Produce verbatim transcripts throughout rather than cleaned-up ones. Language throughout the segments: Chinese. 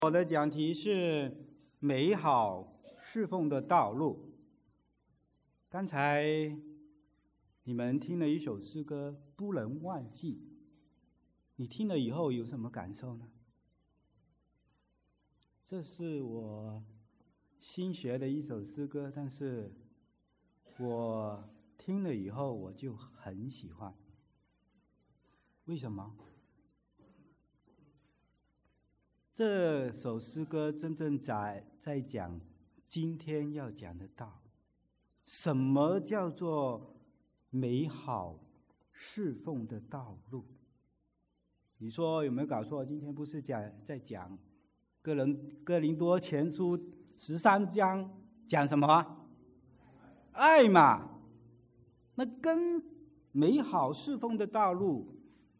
我的讲题是美好侍奉的道路。刚才你们听了一首诗歌《不能忘记》，你听了以后有什么感受呢？这是我新学的一首诗歌，但是我听了以后我就很喜欢。为什么？这首诗歌真正在在讲今天要讲的道。什么叫做美好侍奉的道路？你说有没有搞错？今天不是讲在讲哥林哥林多前书十三章讲什么？爱嘛。那跟美好侍奉的道路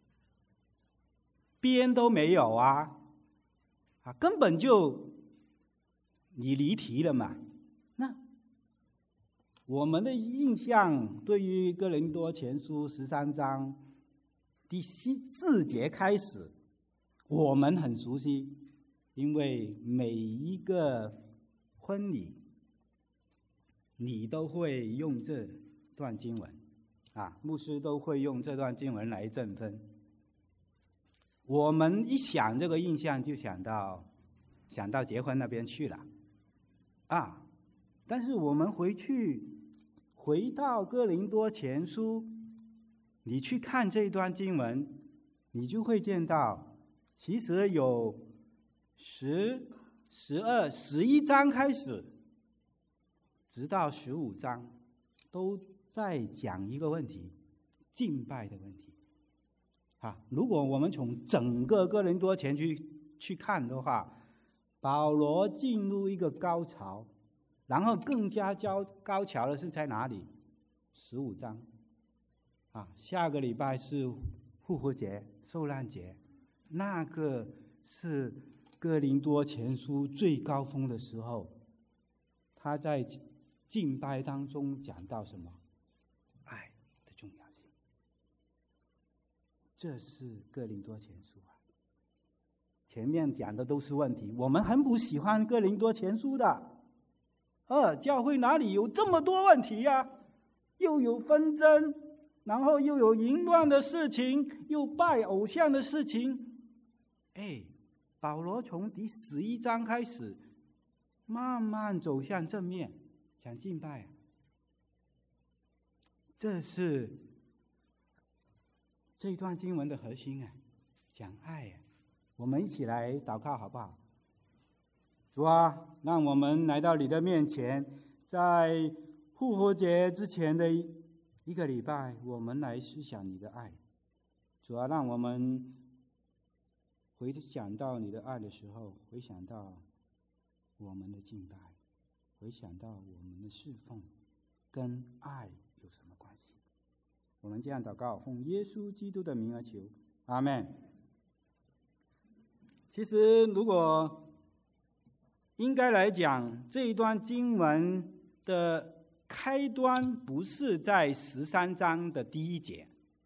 边都没有啊！啊，根本就你离题了嘛。那我们的印象对于哥林多前书十三章第四节开始，我们很熟悉，因为每一个婚礼你都会用这段经文啊，牧师都会用这段经文来证婚。我们一想这个印象，就想到想到结婚那边去了啊！但是我们回去回到哥林多前书，你去看这段经文，你就会见到，其实有十、十二、十一章开始，直到十五章，都在讲一个问题：敬拜的问题。啊，如果我们从整个哥林多前去去看的话，保罗进入一个高潮，然后更加高高潮的是在哪里？十五章。啊，下个礼拜是复活节、受难节，那个是哥林多前书最高峰的时候。他在敬拜当中讲到什么？爱的重要性。这是哥林多前书啊，前面讲的都是问题，我们很不喜欢哥林多前书的。二，教会哪里有这么多问题呀、啊？又有纷争，然后又有淫乱的事情，又拜偶像的事情。哎，保罗从第十一章开始，慢慢走向正面，讲敬拜、啊。这是这一段经文的核心啊，讲爱啊。我们一起来祷告好不好？主啊，让我们来到你的面前，在复活节之前的一个礼拜，我们来思想你的爱。主啊，让我们回想到你的爱的时候，回想到我们的敬拜，回想到我们的侍奉，跟爱有什么关系？我们这样祷告，奉耶稣基督的名而求，阿们。其实，如果应该来讲，这一段经文的开端不是在十三章的第一节，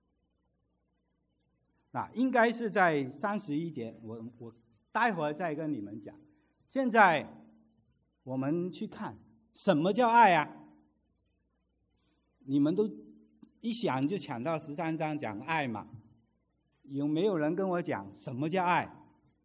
那应该是在三十一节。我我待会儿再跟你们讲。现在我们去看什么叫爱啊？你们都一想就想到十三章讲爱嘛？有没有人跟我讲什么叫爱？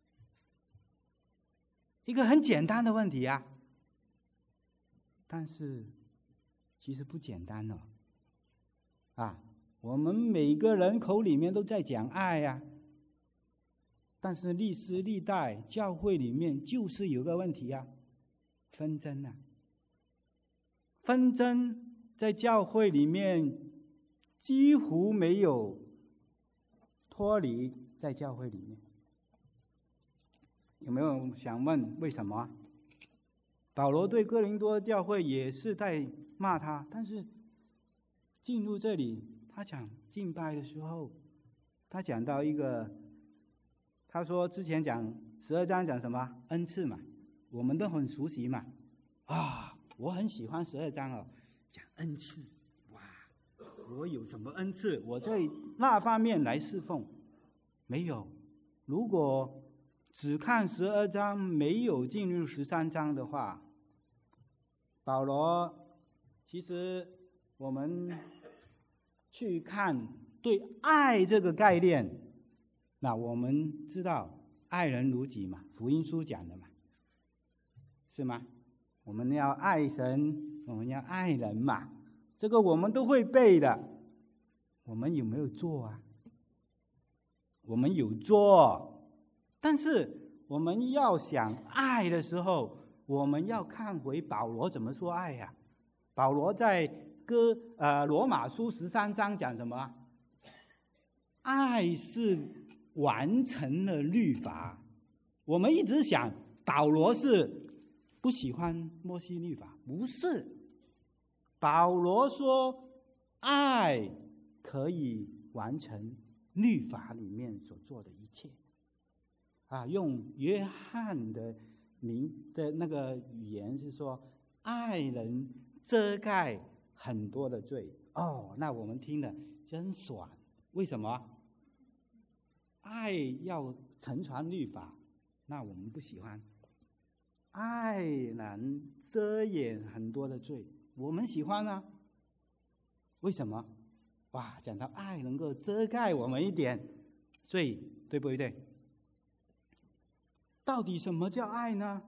一个很简单的问题啊，但是其实不简单哦。啊，我们每个人口里面都在讲爱呀、啊，但是历史历代教会里面就是有个问题啊，纷争啊，纷争在教会里面几乎没有脱离在教会里面。有没有想问为什么？保罗对哥林多教会也是在骂他，但是进入这里，他讲敬拜的时候，他讲到一个，他说之前讲十二章讲什么恩赐嘛，我们都很熟悉嘛。啊，我很喜欢十二章哦，讲恩赐，哇，我有什么恩赐？我在那方面来侍奉，没有。如果只看十二章，没有进入十三章的话，保罗其实我们去看对爱这个概念，那我们知道爱人如己嘛，福音书讲的嘛，是吗？我们要爱神，我们要爱人嘛，这个我们都会背的。我们有没有做啊？我们有做，但是我们要想爱的时候，我们要看回保罗怎么说爱呀、啊？保罗在哥呃罗马书十三章讲什么？爱是完成了律法。我们一直想保罗是不喜欢摩西律法，不是。保罗说爱可以完成律法里面所做的一切。啊，用约翰的名的那个语言是说，爱能遮盖很多的罪。哦，那我们听了真爽。为什么？爱要承传律法，那我们不喜欢。爱能遮掩很多的罪，我们喜欢啊。为什么？哇，讲到爱能够遮盖我们一点罪，对不对？到底什么叫爱呢？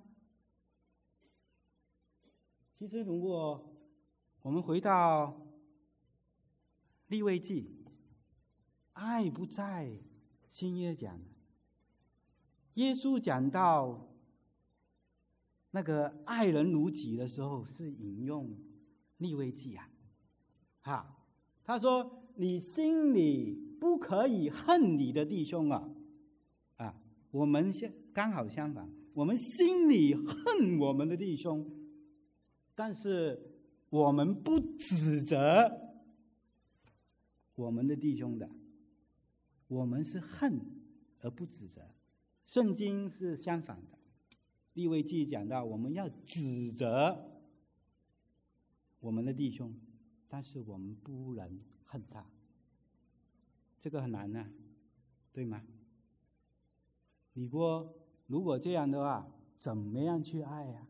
其实如果我们回到利未记，爱不在新约讲的。耶稣讲到那个爱人如己的时候，是引用利未记啊，哈，他说你心里不可以恨你的弟兄啊，啊，我们相刚好相反，我们心里恨我们的弟兄，但是我们不指责我们的弟兄的，我们是恨而不指责。圣经是相反的，利未记讲到我们要指责我们的弟兄，但是我们不能恨他，这个很难啊，对吗？你说如果这样的话，怎么样去爱呀、啊？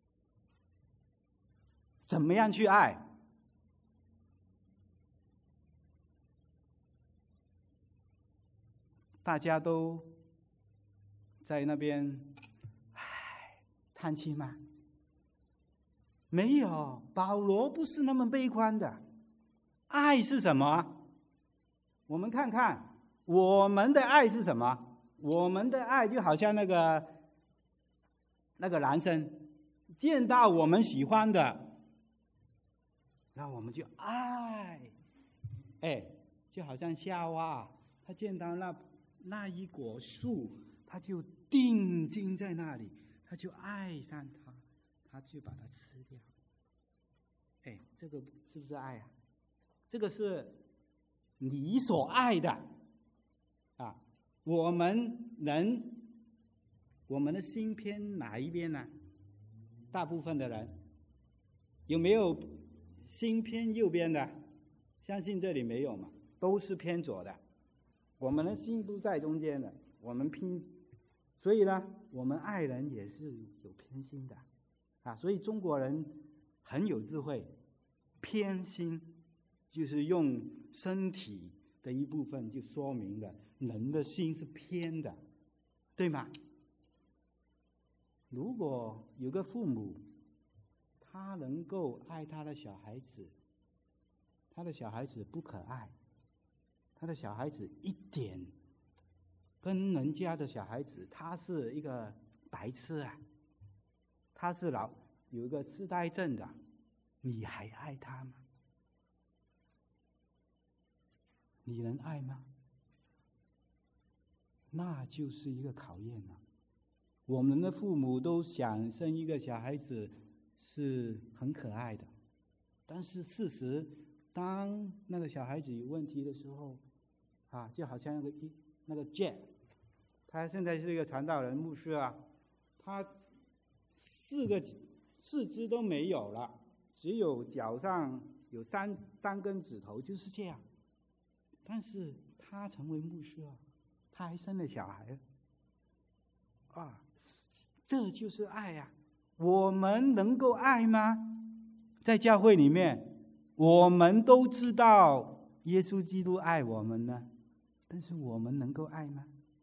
怎么样去爱？大家都在那边唉叹气吗？没有，保罗不是那么悲观的。爱是什么？我们看看我们的爱是什么？我们的爱就好像那个那个男生见到我们喜欢的，那我们就爱，哎，就好像夏娃，他见到那那一果树，他就定睛在那里，他就爱上它，他就把它吃掉。哎，这个是不是爱啊？这个是你所爱的啊。我们人，我们的心偏哪一边呢？大部分的人有没有心偏右边的？相信这里没有嘛，都是偏左的。我们的心不在中间的，我们拼，所以呢，我们爱人也是有偏心的啊。所以中国人很有智慧，偏心就是用身体的一部分就说明了人的心是偏的，对吗？如果有个父母，他能够爱他的小孩子，他的小孩子不可爱，他的小孩子一点跟人家的小孩子，他是一个白痴啊，他是老有一个痴呆症的，你还爱他吗？你能爱吗？那就是一个考验了。我们的父母都想生一个小孩子是很可爱的，但是事实，当那个小孩子有问题的时候，啊，就好像那个一那个 Jack， 他现在是一个传道人牧师啊，他四个四肢都没有了，只有脚上有三三根指头，就是这样。但是他成为牧师啊，他还生了小孩。 啊，这就是爱呀、啊！我们能够爱吗？在教会里面，我们都知道耶稣基督爱我们呢，但是我们能够爱吗？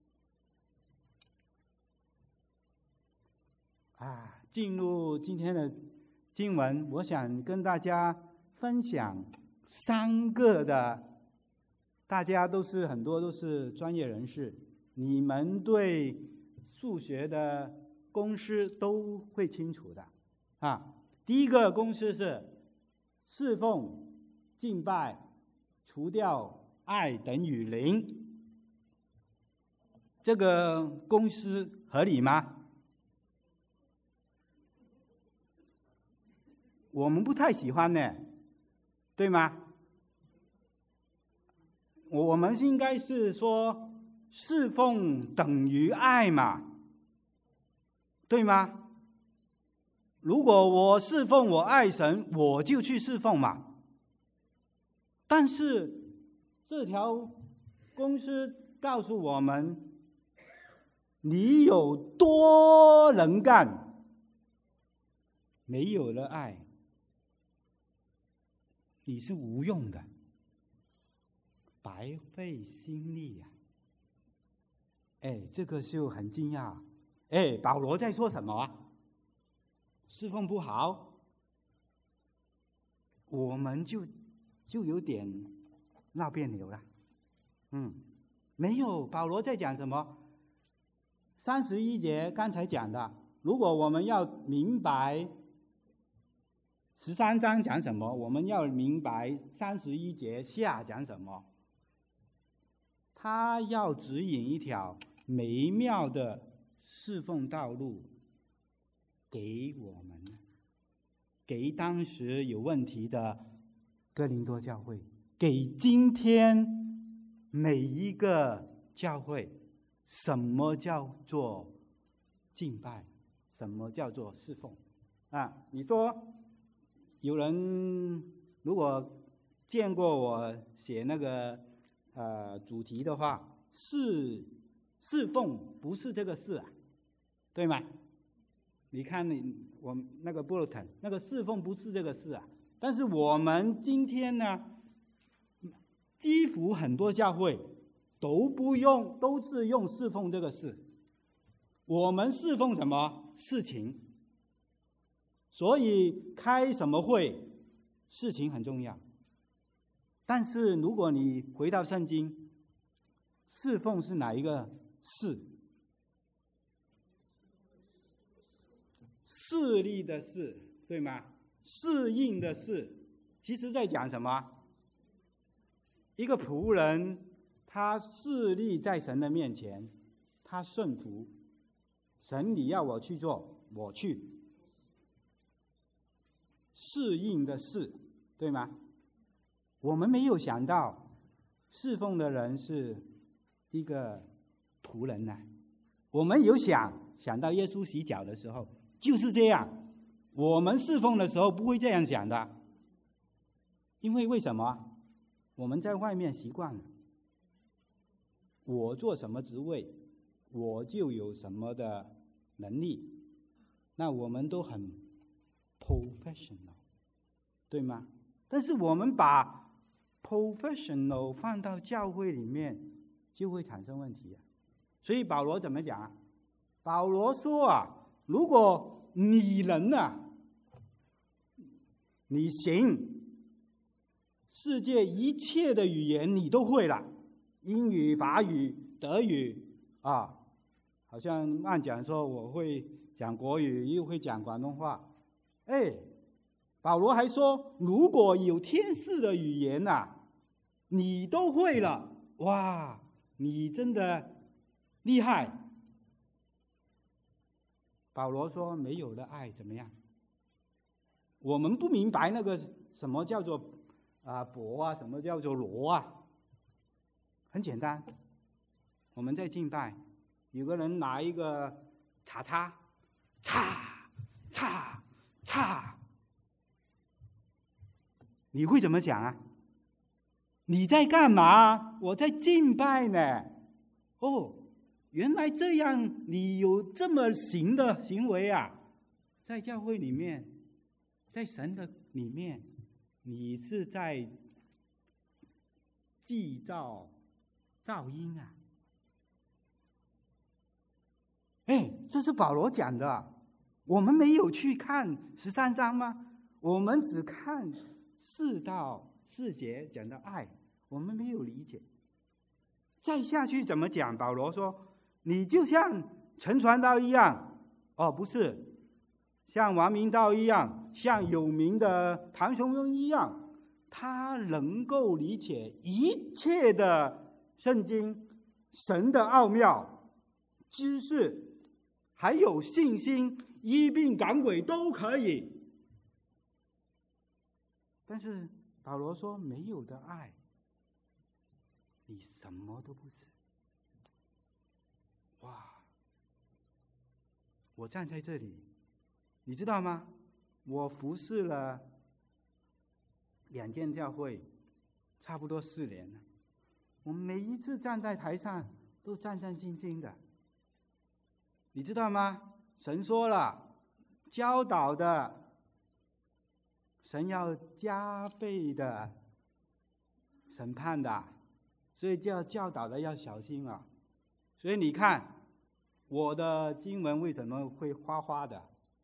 啊，进入今天的经文，我想跟大家分享三个的，大家都是很多都是专业人士，你们对数学的公式都会清楚的啊。第一个公式是侍奉、敬拜除掉爱等于零，这个公式合理吗？我们不太喜欢呢，对吗？我们应该是说侍奉等于爱嘛，对吗？如果我侍奉我爱神，我就去侍奉嘛。但是这条公式告诉我们，你有多能干，没有了爱，你是无用的，白费心力呀、啊！哎，这个就很惊讶。哎，保罗在说什么啊？侍奉不好，我们就就有点闹别扭了。嗯，没有，保罗在讲什么？三十一节刚才讲的，如果我们要明白十三章讲什么，我们要明白三十一节下讲什么。他要指引一条美妙的侍奉道路给我们，给当时有问题的哥林多教会，给今天每一个教会，什么叫做敬拜，什么叫做侍奉啊？你说有人如果见过我写那个呃主题的话，侍侍奉不是这个事啊，对吗？你看你我那个 bulletin 那个侍奉不是这个事啊，但是我们今天呢，几乎很多教会都不用，都是用侍奉这个事。我们侍奉什么事情？所以开什么会，事情很重要。但是如果你回到圣经，侍奉是哪一个事？势力的事，对吗？适应的事，其实在讲什么？一个仆人，他势力在神的面前，他顺服神，你要我去做，我去。适应的事，对吗？我们没有想到侍奉的人是一个仆人呢、啊。我们有想想到耶稣洗脚的时候就是这样，我们侍奉的时候不会这样想的，因为为什么？我们在外面习惯了，我做什么职位，我就有什么的能力，那我们都很 professional， 对吗？但是我们把 professional 放到教会里面，就会产生问题啊。所以保罗怎么讲啊？保罗说啊，如果你能啊，你行，世界一切的语言你都会了，英语、法语、德语啊，好像按讲说我会讲国语，又会讲广东话。哎，保罗还说，如果有天使的语言啊，你都会了，哇，你真的厉害。保罗说，没有了爱怎么样？我们不明白那个什么叫做啊伯啊，什么叫做罗啊。很简单，我们在敬拜，有个人拿一个叉叉，叉叉叉，你会怎么想啊？你在干嘛？我在敬拜呢。哦， 原来这样，你有这么行的行为啊，在教会里面，在神的里面，你是在制造噪音啊！哎，这是保罗讲的，我们没有去看十三章吗？我们只看四到四节讲的爱，我们没有理解。再下去怎么讲？保罗说：“你就像陈传道一样，哦，不是，像王明道一样，像有名的唐崇荣一样，他能够理解一切的圣经、神的奥妙、知识，还有信心、医病赶鬼都可以。”但是保罗说：“没有的爱，你什么都不是。”哇！我站在这里，你知道吗？我服侍了两间教会，差不多四年了。我每一次站在台上都战战兢兢的，你知道吗？神说了，教导的。神要加倍的审判的，所以叫教导的要小心啊。所以你看，我的经文为什么会花花的？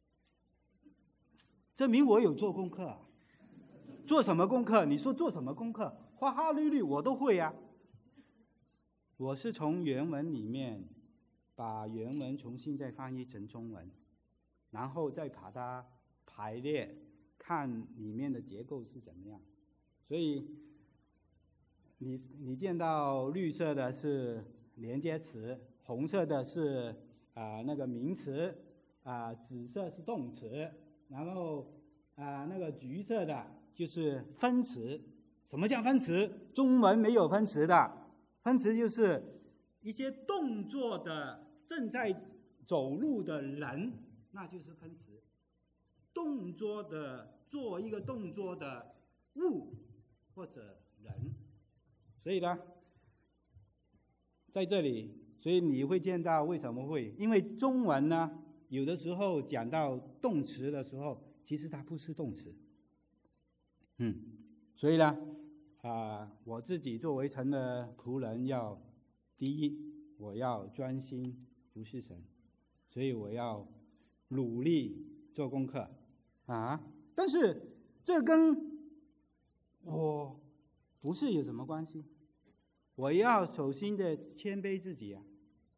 证明我有做功课。做什么功课？你说做什么功课？花花绿绿我都会啊。我是从原文里面把原文重新再翻译成中文，然后再把它排列。看里面的结构是怎么样，所以你你见到绿色的是连接词，红色的是啊、呃、那个名词，啊、呃、紫色是动词，然后啊、呃、那个橘色的就是分词。什么叫分词？中文没有分词的，分词就是一些动作的正在走路的人，那就是分词。动作的做一个动作的物或者人，所以呢，在这里，所以你会见到为什么会？因为中文呢，有的时候讲到动词的时候，其实它不是动词。嗯，所以呢，啊、呃，我自己作为神的仆人要，第一，我要专心服侍神，所以我要努力做功课。啊！但是这跟我服侍有什么关系？我要首先的谦卑自己啊！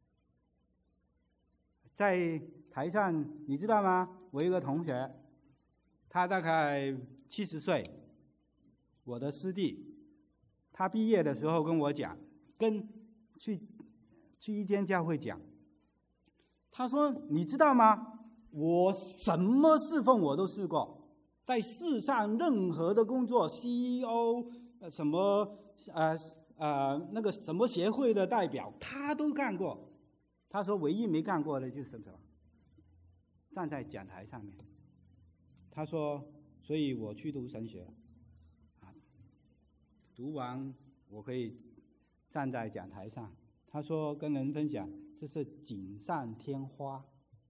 在台上，你知道吗？我有一个同学，他大概七十岁，我的师弟，他毕业的时候跟我讲，跟去去一间教会讲，他说：“你知道吗？我什么侍奉我都试过，在世上任何的工作 ，C E O 什么呃呃那个什么协会的代表，他都干过。他说唯一没干过的就是什么？站在讲台上面。他说，所以我去读神学，啊，读完我可以站在讲台上。他说跟人分享，这是锦上添花。”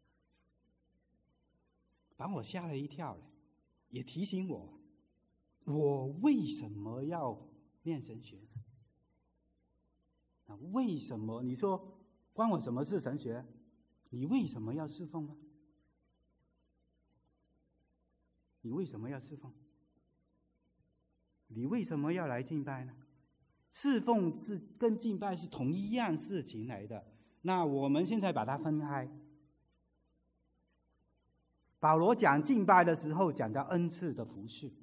把我吓了一跳，也提醒我，我为什么要念神学呢？啊，为什么？你说关我什么事？神学？你为什么要侍奉呢？你为什么要侍奉？你为什么要来敬拜呢？侍奉是跟敬拜是同一样事情来的。那我们现在把它分开。保罗讲敬拜的时候，讲到恩赐的服事。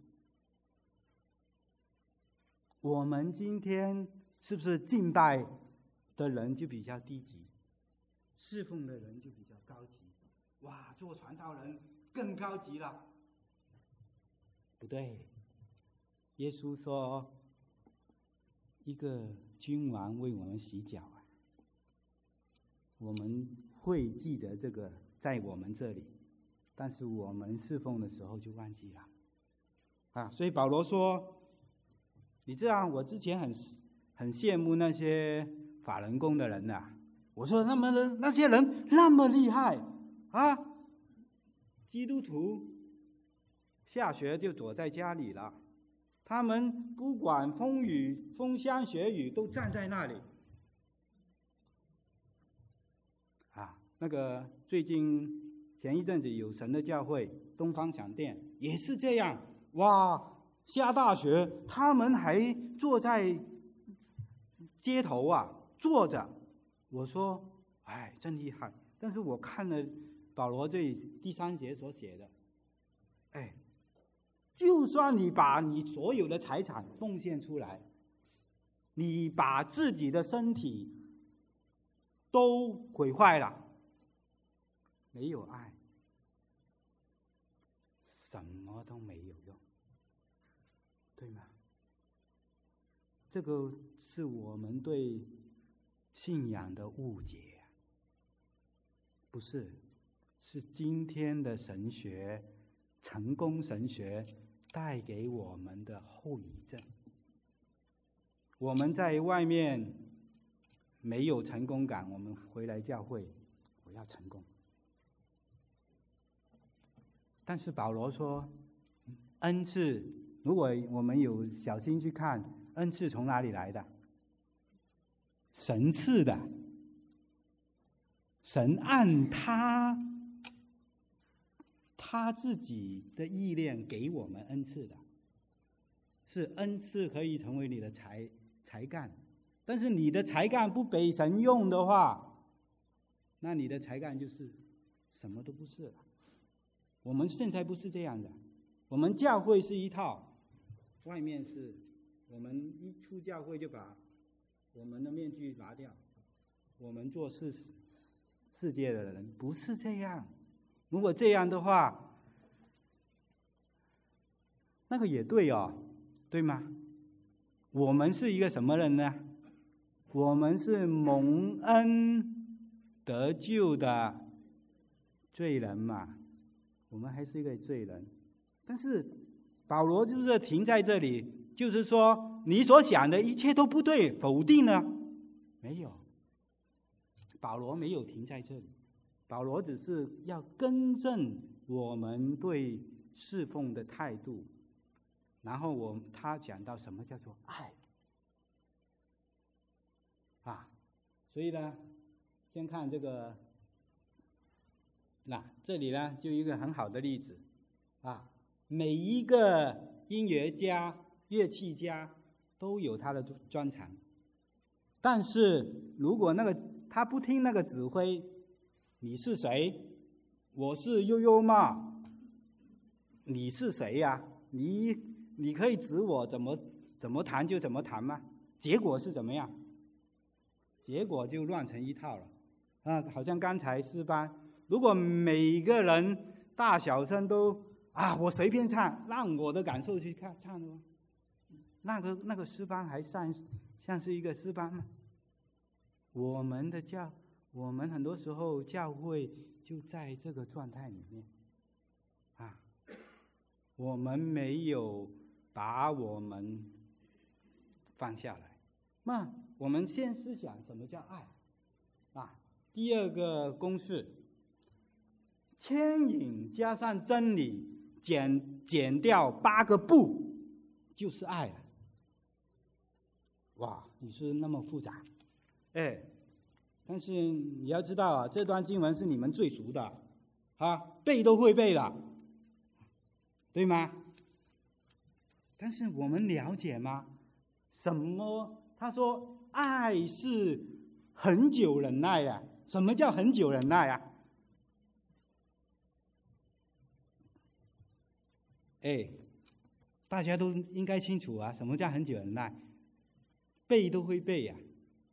我们今天是不是敬拜的人就比较低级，侍奉的人就比较高级？哇，做传道人更高级了？不对，耶稣说，一个君王为我们洗脚啊，我们会记得这个在我们这里。但是我们侍奉的时候就忘记了，啊！所以保罗说：“你知道，我之前很很羡慕那些法轮功的人呐、啊， 我说那么那些人那么厉害啊，基督徒下学就躲在家里了，他们不管风雨风霜雪雨都站在那里。啊，那个最近前一阵子有神的教会东方闪电也是这样，哇，下大雪他们还坐在街头啊坐着。我说哎，真厉害。但是我看了保罗这第三节所写的，哎，就算你把你所有的财产奉献出来，你把自己的身体都毁坏了，没有爱，什么都没有用，对吗？这个是我们对信仰的误解，不是，是今天的神学，成功神学带给我们的后遗症。我们在外面没有成功感，我们回来教会，我要成功。但是保罗说，恩赐，如果我们有小心去看，恩赐从哪里来的？神赐的，神按他他自己的意念给我们恩赐的，是恩赐可以成为你的才才干，但是你的才干不被神用的话，那你的才干就是什么都不是了。我们现在不是这样的，我们教会是一套，外面是我们一出教会就把我们的面具拿掉，我们做世世界的人不是这样。如果这样的话，那个也对哦，对吗？我们是一个什么人呢？我们是蒙恩得救的罪人嘛，我们还是一个罪人。但是保罗就是停在这里，就是说你所想的一切都不对，否定呢？没有，保罗没有停在这里，保罗只是要更正我们对侍奉的态度，然后我他讲到什么叫做爱啊，所以呢，先看这个，那这里呢就一个很好的例子啊，每一个音乐家、乐器家都有他的专长，但是如果那个他不听那个指挥，你是谁？我是悠悠嘛？你是谁呀、啊？你你可以指我怎么怎么弹就怎么弹吗？结果是怎么样？结果就乱成一套了啊！好像刚才诗班，如果每个人大小声都啊，我随便唱，让我的感受去看唱的吗？那个那个诗班还像像是一个诗班吗？我们的教，我们很多时候教会就在这个状态里面啊，我们没有把我们放下来。那我们先思想什么叫爱啊？第二个公式，牵引加上真理，减减掉八个不，就是爱了。哇，你是那么复杂，哎，但是你要知道啊，这段经文是你们最熟的啊，背都会背的，对吗？但是我们了解吗？什么？他说爱是很久忍耐的。什么叫很久忍耐啊？哎，大家都应该清楚啊，什么叫很久忍耐？背都会背呀、啊。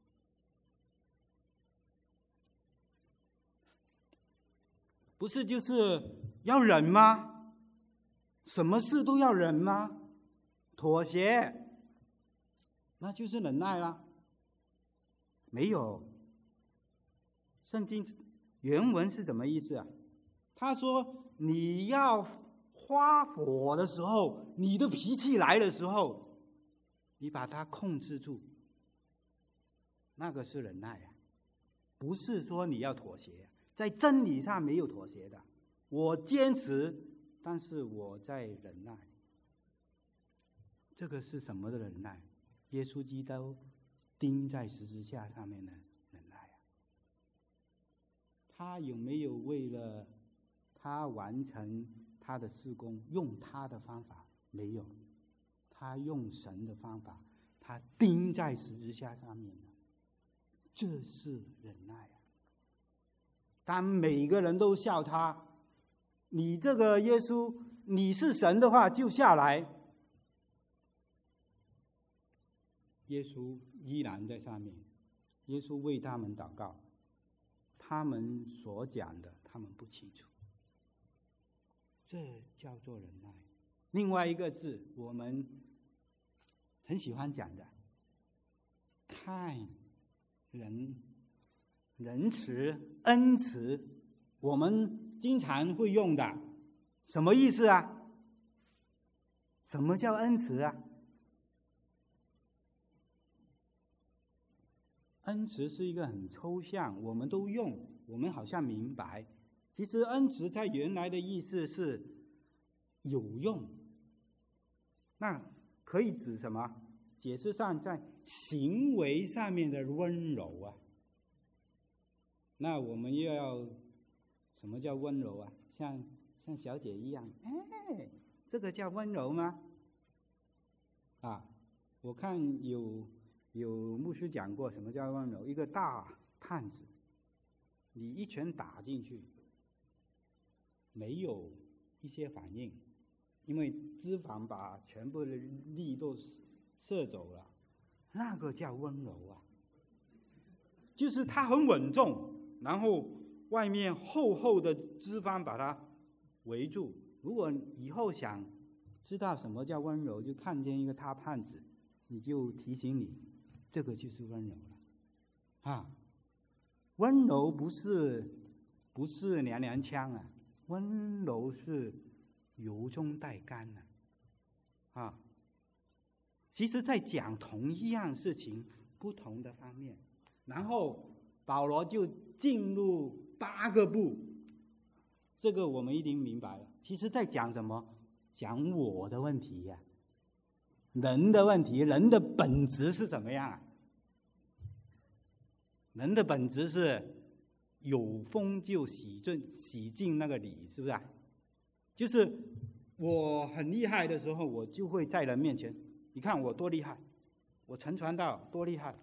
不是就是要忍吗？什么事都要忍吗？妥协，那就是忍耐啦。没有，圣经原文是什么意思啊？他说你要发火的时候，你的脾气来的时候，你把它控制住，那个是忍耐啊。 不是说你要妥协，在真理上没有妥协的。我坚持，但是我在忍耐。这个是什么的忍耐？耶稣基督钉在十字架上面的忍耐啊！他有没有为了他完成他的事工，用他的方法？没有，他用神的方法，他钉在十字架上面的，这是忍耐啊！当每个人都笑他，你这个耶稣，你是神的话，就下来。耶稣依然在上面，耶稣为他们祷告，他们所讲的他们不清楚，这叫做忍耐。另外一个字，我们很喜欢讲的，看人仁慈恩慈，我们经常会用的，什么意思啊？什么叫恩慈啊？恩慈是一个很抽象，我们都用，我们好像明白。其实恩慈在原来的意思是有用，那可以指什么？解释上在行为上面的温柔啊。那我们又要什么叫温柔啊？像像小姐一样，哎，这个叫温柔吗？啊，我看有。有牧师讲过什么叫温柔，一个大胖子，你一拳打进去，没有一些反应，因为脂肪把全部的力都射走了，那个叫温柔啊，就是它很稳重，然后外面厚厚的脂肪把它围住。如果以后想知道什么叫温柔，就看见一个大胖子，你就提醒你，这个就是温柔了，啊，温柔不是不是娘娘腔啊，温柔是由衷带甘啊，啊，其实在讲同一样事情，不同的方面，然后保罗就进入八个步，这个我们一定明白了。其实在讲什么？讲我的问题呀、啊。人的问题，人的本质是怎么样啊？人的本质是有风就洗尽洗尽那个礼，是不是啊？就是我很厉害的时候，我就会在人面前，你看我多厉害，我陈传道多厉害，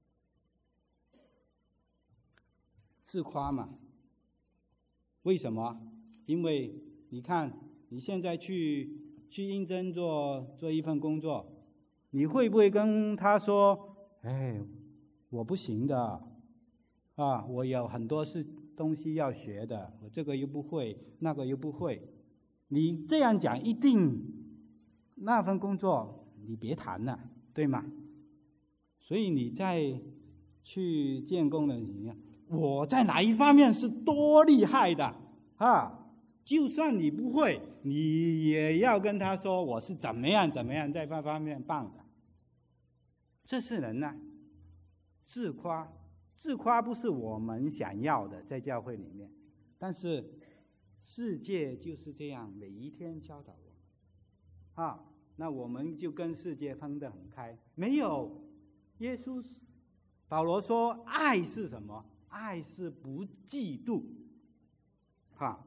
自夸嘛。为什么？因为你看你现在去。去应征做做一份工作，你会不会跟他说：“哎，我不行的，啊，我有很多是东西要学的，我这个又不会，那个又不会。”你这样讲，一定那份工作你别谈了，对吗？所以你在去建工的人样，我在哪一方面是多厉害的啊？就算你不会，你也要跟他说我是怎么样怎么样在这方面棒的。这是人呢、啊，自夸，自夸不是我们想要的，在教会里面。但是世界就是这样，每一天教导我们，啊，那我们就跟世界分得很开。没有，耶稣，保罗说，爱是什么？爱是不嫉妒，啊。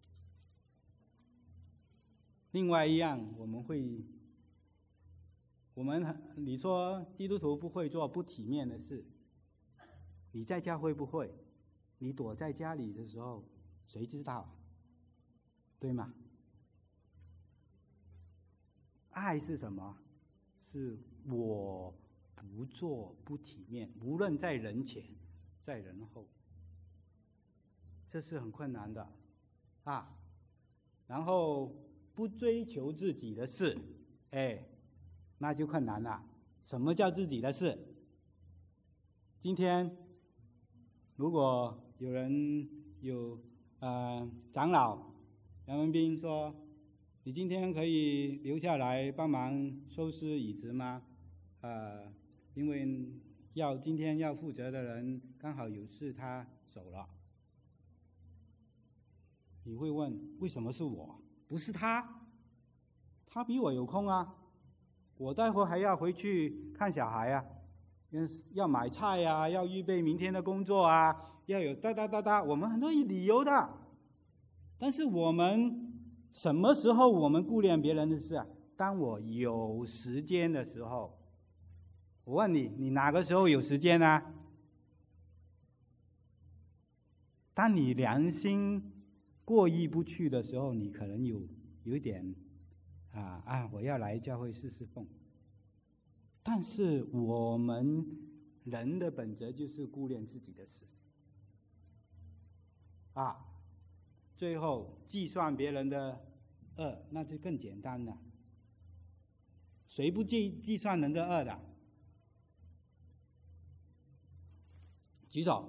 另外一样，我们会，我们你说基督徒不会做不体面的事，你在教会不会，你躲在家里的时候，谁知道啊？对吗？爱是什么？是我不做不体面，无论在人前，在人后，这是很困难的啊。然后。不追求自己的事，哎，那就困难了。什么叫自己的事？今天如果有人有呃长老杨文斌说，你今天可以留下来帮忙收拾椅子吗？呃，因为要今天要负责的人刚好有事，他走了，你会问为什么是我，不是他？他比我有空啊，我待会还要回去看小孩啊，要买菜啊，要预备明天的工作啊，要有哒哒哒哒，我们很多理由的。但是我们什么时候我们顾念别人的事啊？当我有时间的时候。我问你，你哪个时候有时间啊？当你良心过意不去的时候，你可能有有一点啊啊，我要来教会侍侍奉。但是我们人的本质就是顾念自己的事啊，最后计算别人的恶，那就更简单了。谁不计计算人的恶的？举手。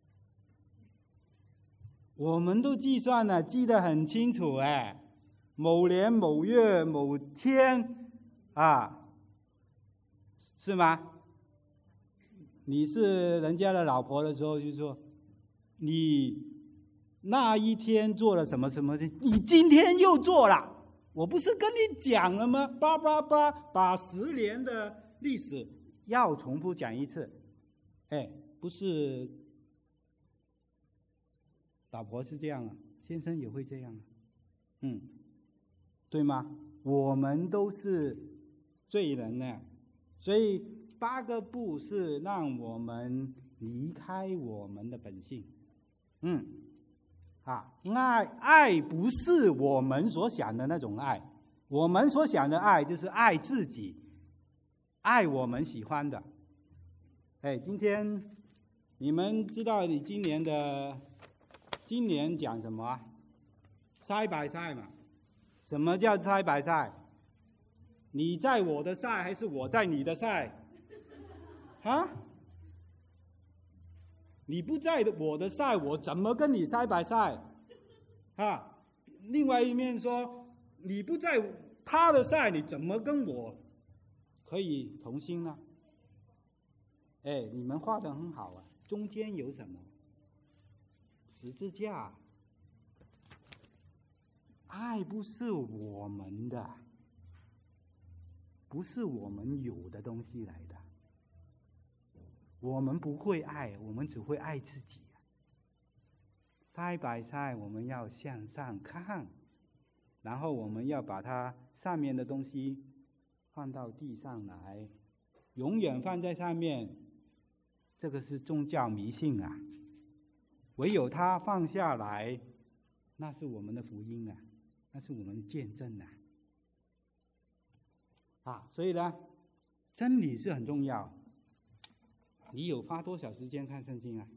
我们都计算了，记得很清楚哎，某年某月某天啊，是吗？你是人家的老婆的时候，就说你那一天做了什么什么的，你今天又做了，我不是跟你讲了吗？叭叭叭，把十年的历史要重复讲一次，哎。不是老婆是这样啊，先生也会这样啊，嗯，对吗？我们都是罪人呢，所以八个不是让我们离开我们的本性，嗯，啊，爱爱不是我们所想的那种爱，我们所想的爱就是爱自己，爱我们喜欢的。哎，今天。你们知道你今年的今年讲什么啊？side by side嘛？什么叫side by side？你在我的 side 还是我在你的 side？ 啊？你不在我的 side， 我怎么跟你 side by side？ 啊？另外一面说，你不在他的 side， 你怎么跟我可以同心呢？哎，你们画得很好啊。中间有什么？十字架。爱不是我们的，不是我们有的东西来的。我们不会爱，我们只会爱自己。side by side，我们要向上看，然后我们要把它上面的东西放到地上来，永远放在上面。这个是宗教迷信啊！唯有他放下来，那是我们的福音啊，那是我们的见证啊！啊，所以呢，真理是很重要。你有花多少时间看圣经啊？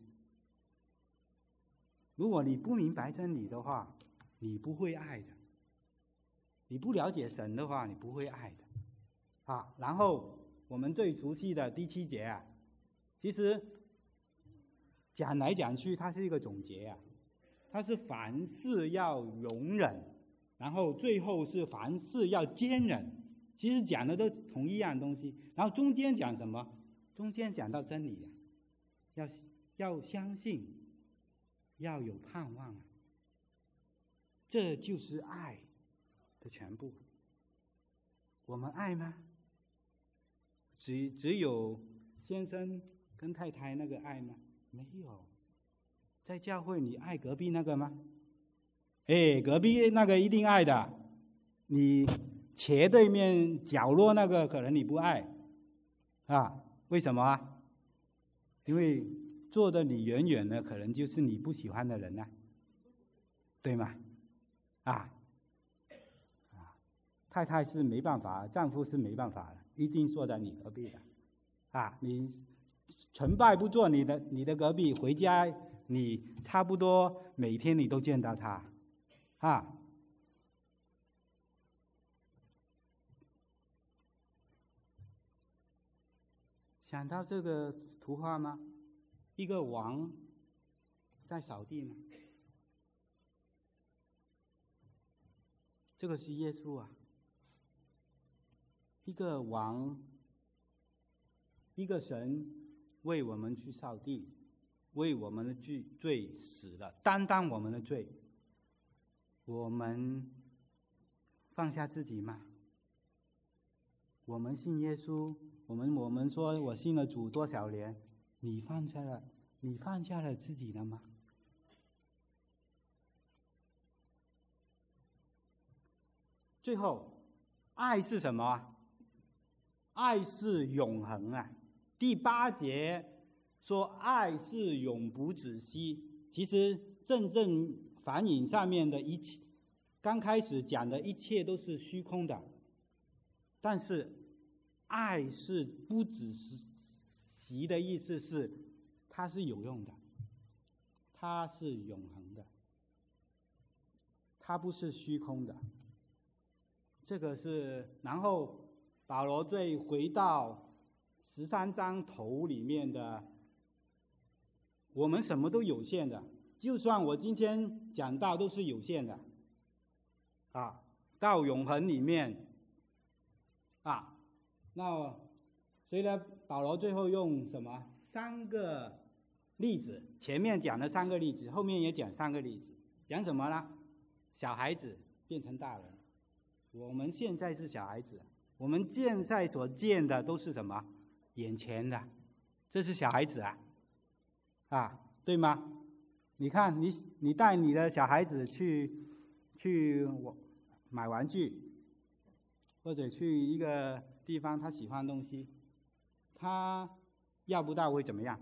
如果你不明白真理的话，你不会爱的。你不了解神的话，你不会爱的。啊，然后我们最熟悉的第七节啊。其实讲来讲去，它是一个总结啊，它是凡事要容忍，然后最后是凡事要坚忍。其实讲的都同一样东西。然后中间讲什么？中间讲到真理啊，要要相信，要有盼望啊，这就是爱的全部。我们爱吗？只只有先生跟太太那个爱吗？没有。在教会你爱隔壁那个吗？哎，隔壁那个一定爱的。你斜对面角落那个可能你不爱啊？为什么啊？因为坐的你远远的，可能就是你不喜欢的人啊，对吗？啊啊，太太是没办法，丈夫是没办法的，一定坐在你隔壁的啊。你崇拜不做你的你的隔壁，回家你差不多每天你都见到他啊。想到这个图画吗？一个王在扫地吗？这个是耶稣啊。一个王，一个神为我们去扫地，为我们的罪罪死了，担当我们的罪。我们放下自己吗？我们信耶稣，我们我们说我信了主多少年，你放下了，你放下了自己了吗？最后，爱是什么？爱是永恒啊！第八节说爱是永不止息。其实正正反映上面的一切，刚开始讲的一切都是虚空的，但是爱是不止息的意思是，它是有用的，它是永恒的，它不是虚空的。这个是，然后保罗再回到十三章头里面的，我们什么都有限的，就算我今天讲到都是有限的，啊，到永恒里面，啊，那所以呢，保罗最后用什么三个例子？前面讲了三个例子，后面也讲三个例子，讲什么呢？小孩子变成大人。我们现在是小孩子，我们现在所见的都是什么？眼前的，这是小孩子啊，啊，对吗？你看，你你带你的小孩子去去买玩具，或者去一个地方，他喜欢东西，他要不到会怎么样？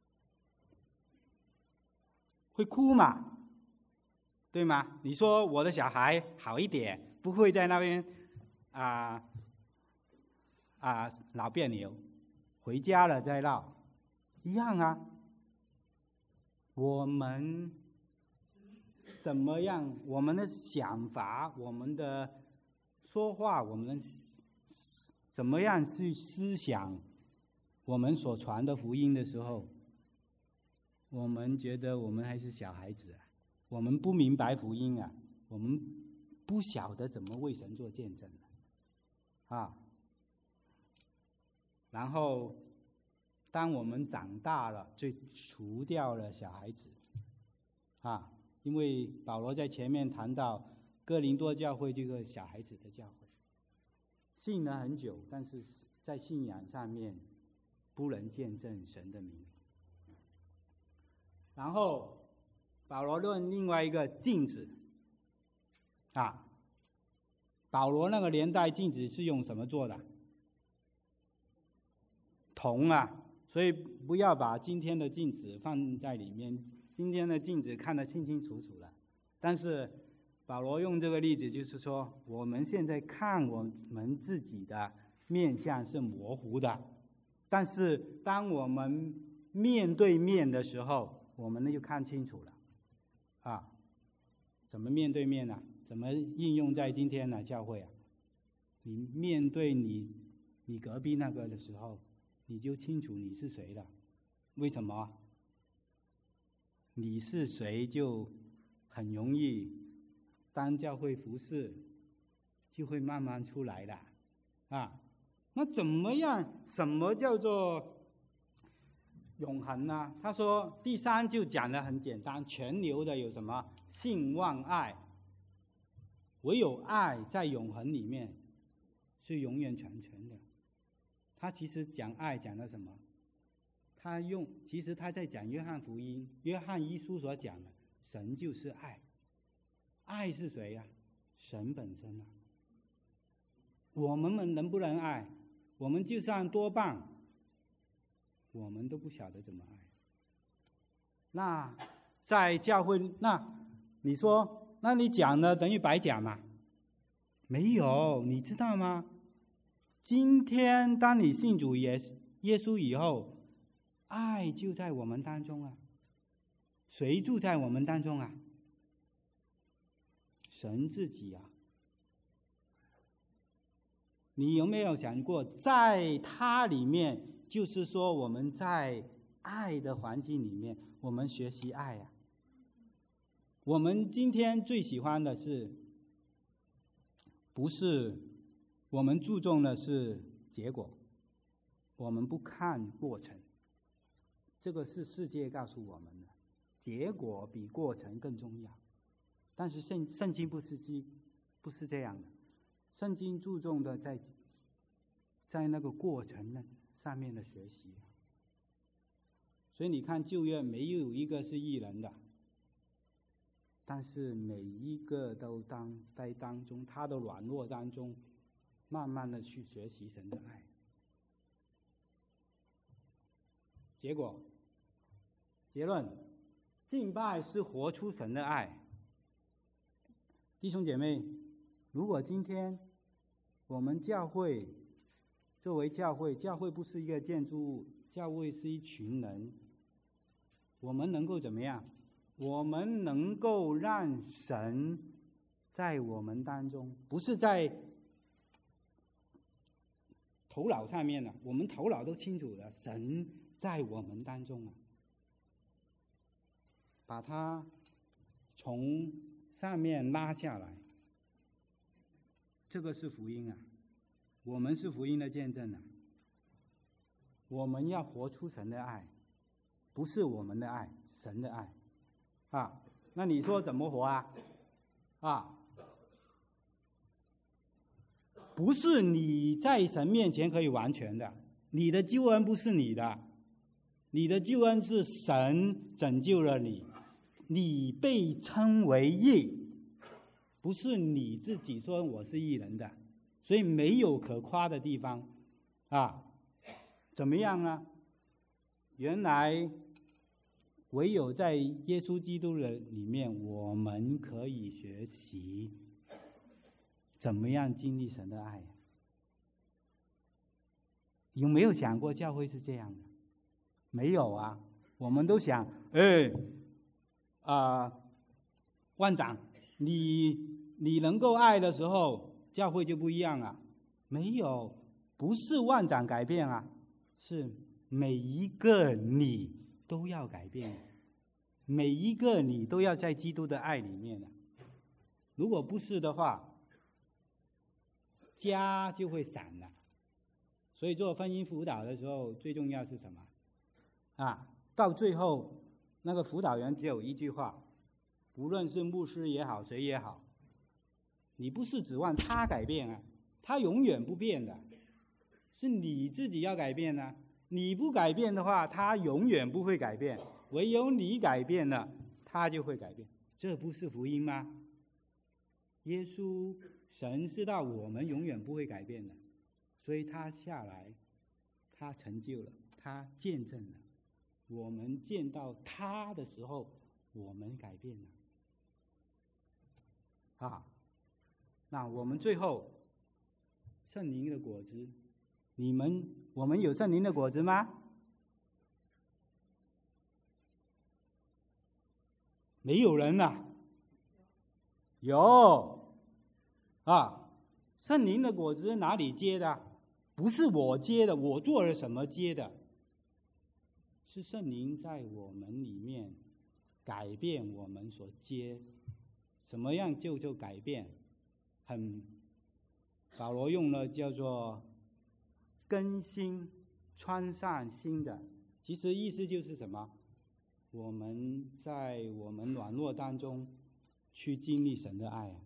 会哭嘛，对吗？你说我的小孩好一点。不会在那边啊啊闹别扭，回家了再闹，一样啊。我们怎么样？我们的想法，我们的说话，我们怎么样去思想我们所传的福音的时候，我们觉得我们还是小孩子啊，我们不明白福音啊，我们不晓得怎么为神做见证啊。然后当我们长大了，就除掉了小孩子啊，因为保罗在前面谈到哥林多教会这个小孩子的教会，信了很久，但是在信仰上面不能见证神的名。然后保罗论另外一个镜子啊，保罗那个年代镜子是用什么做的？铜啊，所以不要把今天的镜子放在里面。今天的镜子看得清清楚楚了，但是保罗用这个例子，就是说我们现在看我们自己的面相是模糊的，但是当我们面对面的时候，我们就看清楚了啊。怎么面对面呢、啊？怎么应用在今天的教会啊？你面对你你隔壁那个的时候，你就清楚你是谁了。为什么？你是谁就很容易，当教会服事就会慢慢出来的啊。那怎么样？什么叫做永恒呢？他说第三就讲得很简单，全流的有什么？信望爱。唯有爱在永恒里面是永远长存的。他其实讲爱讲的什么？他用其实他在讲约翰福音，约翰一书所讲的，神就是爱。爱是谁呀、啊？神本身啊。我们能不能爱？我们就算多棒，我们都不晓得怎么爱。那在教会，那你说，那你讲了等于白讲嘛？没有，你知道吗？今天当你信主耶耶稣以后，爱就在我们当中啊。谁住在我们当中啊？神自己啊。你有没有想过，在他里面，就是说我们在爱的环境里面，我们学习爱啊。我们今天最喜欢的是，不是我们注重的是结果，我们不看过程， 这个是世界告诉我们的，结果比过程更重要。但是圣圣经不是基不是这样的，圣经注重的在在那个过程呢上面的学习。所以你看旧约没有一个是义人的，但是每一个都当在当中，他的软弱当中，慢慢的去学习神的爱。结果，结论，敬拜是活出神的爱。弟兄姐妹，如果今天我们教会作为教会，教会不是一个建筑物，教会是一群人，我们能够怎么样？我们能够让神在我们当中，不是在头脑上面了，我们头脑都清楚了，神在我们当中啊，把它从上面拉下来，这个是福音啊，我们是福音的见证啊。我们要活出神的爱，不是我们的爱，神的爱啊。那你说怎么活啊？啊，不是你在神面前可以完全的，你的救恩不是你的，你的救恩是神拯救了你，你被称为义，不是你自己说我是义人的，所以没有可夸的地方啊。怎么样呢？原来唯有在耶稣基督的里面，我们可以学习怎么样经历神的爱。有没有想过教会是这样的？没有啊，我们都想，哎，啊、呃，万长，你你能够爱的时候，教会就不一样了。没有，不是万长改变啊，是每一个你都要改变，每一个你都要在基督的爱里面啊。如果不是的话，家就会散了。所以做婚姻辅导的时候，最重要是什么？啊，到最后那个辅导员只有一句话，无论是牧师也好，谁也好，你不是指望他改变啊，他永远不变的，是你自己要改变啊。你不改变的话，他永远不会改变，唯有你改变了，他就会改变。这不是福音吗？耶稣神知道我们永远不会改变的，所以他下来，他成就了，他见证了，我们见到他的时候，我们改变了。啊，那我们最后圣灵的果子，你们我们有圣灵的果子吗？没有人啊，有啊，圣灵的果子哪里结的？不是我结的，我做了什么结的？是圣灵在我们里面改变我们所结。什么样就就改变？很，保罗用了叫做更新，穿上新的。其实意思就是什么？我们在我们软弱当中去经历神的爱。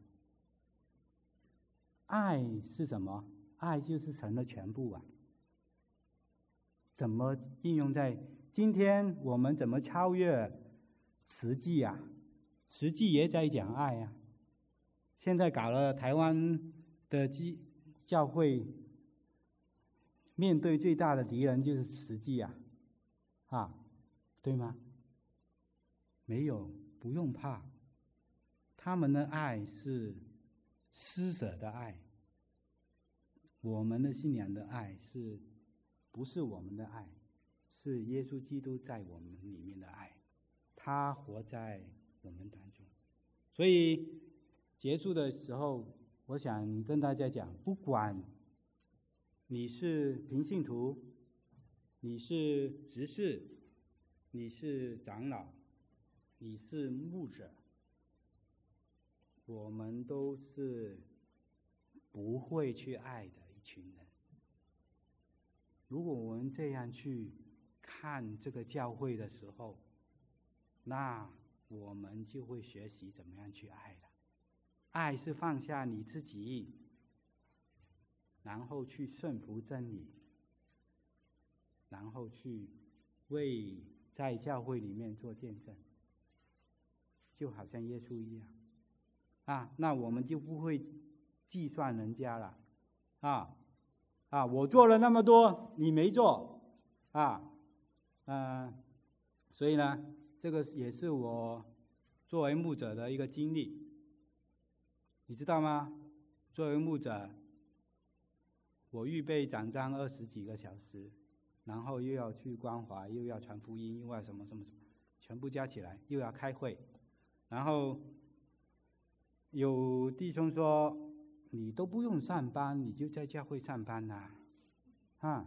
爱是什么？爱就是神的全部啊。怎么应用在今天？我们怎么超越慈济啊？慈济也在讲爱啊。现在搞了台湾的教会，面对最大的敌人就是慈济啊，啊，对吗？没有，不用怕，他们的爱是施舍的爱，我们的信仰的爱是不是我们的爱？是耶稣基督在我们里面的爱，他活在我们当中。所以结束的时候，我想跟大家讲，不管你是平信徒，你是执事，你是长老，你是牧者，我们都是不会去爱的一群人。如果我们这样去看这个教会的时候，那我们就会学习怎么样去爱了。爱是放下你自己，然后去顺服真理，然后去为在教会里面做见证，就好像耶稣一样啊，那我们就不会计算人家了啊啊！我做了那么多，你没做啊，嗯、呃，所以呢，这个也是我作为牧者的一个经历，你知道吗？作为牧者，我预备讲章二十几个小时，然后又要去关怀，又要传福音，又要什么什么什么，全部加起来，又要开会，然后有弟兄说：“你都不用上班，你就在教会上班呐、啊，啊。”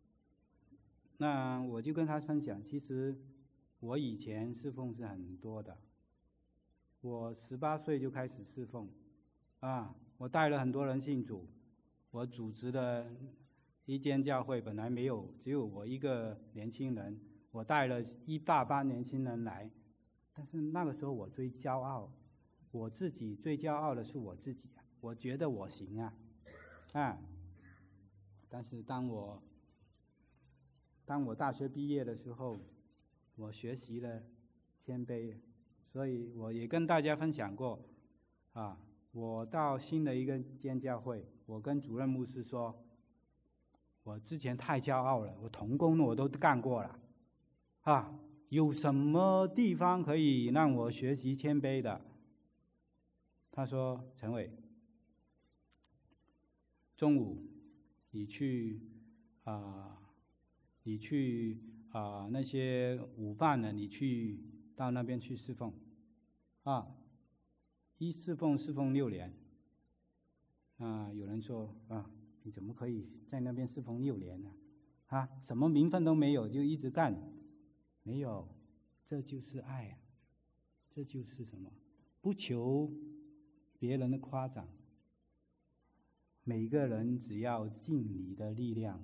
那我就跟他分享，其实我以前侍奉是很多的，我十八岁就开始侍奉，啊，我带了很多人信主，我组织的一间教会本来没有，只有我一个年轻人，我带了一大班年轻人来，但是那个时候我最骄傲，我自己最骄傲的是我自己啊，我觉得我行啊，啊，但是当我当我大学毕业的时候，我学习了谦卑，所以我也跟大家分享过，啊，我到新的一个间教会，我跟主任牧师说，我之前太骄傲了，我同工我都干过了，啊，有什么地方可以让我学习谦卑的？他说：“陈伟，中午你去啊、呃，你去啊、呃、那些午饭呢，你去到那边去侍奉，啊，一侍奉侍奉六年。啊、呃，有人说啊，你怎么可以在那边侍奉六年呢？啊，什么名分都没有就一直干，没有，这就是爱啊，这就是什么？不求别人的夸奖，每个人只要尽你的力量，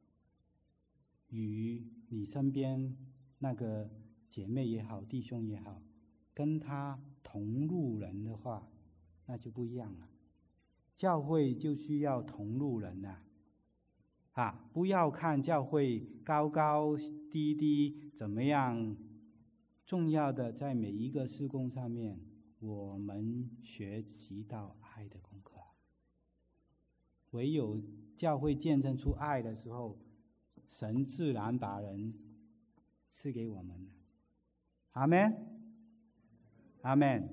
与你身边那个姐妹也好，弟兄也好，跟他同路人的话，那就不一样了。教会就需要同路人啊，啊，不要看教会高高低低怎么样，重要的在每一个事工上面，我们学习到爱的功课。唯有教会见证出爱的时候，神自然把人赐给我们。阿们，阿们。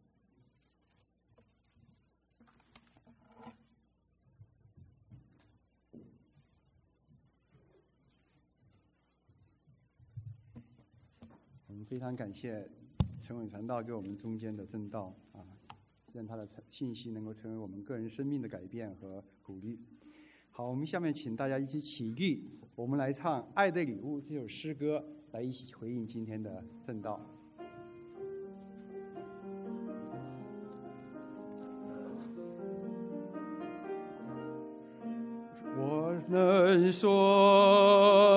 我们非常感谢陈伟传道给我们中间的正道啊，让他的信息能够成为我们个人生命的改变和鼓励。好，我们下面请大家一起起立，我们来唱《爱的礼物》这首诗歌，来一起回应今天的正道。我能说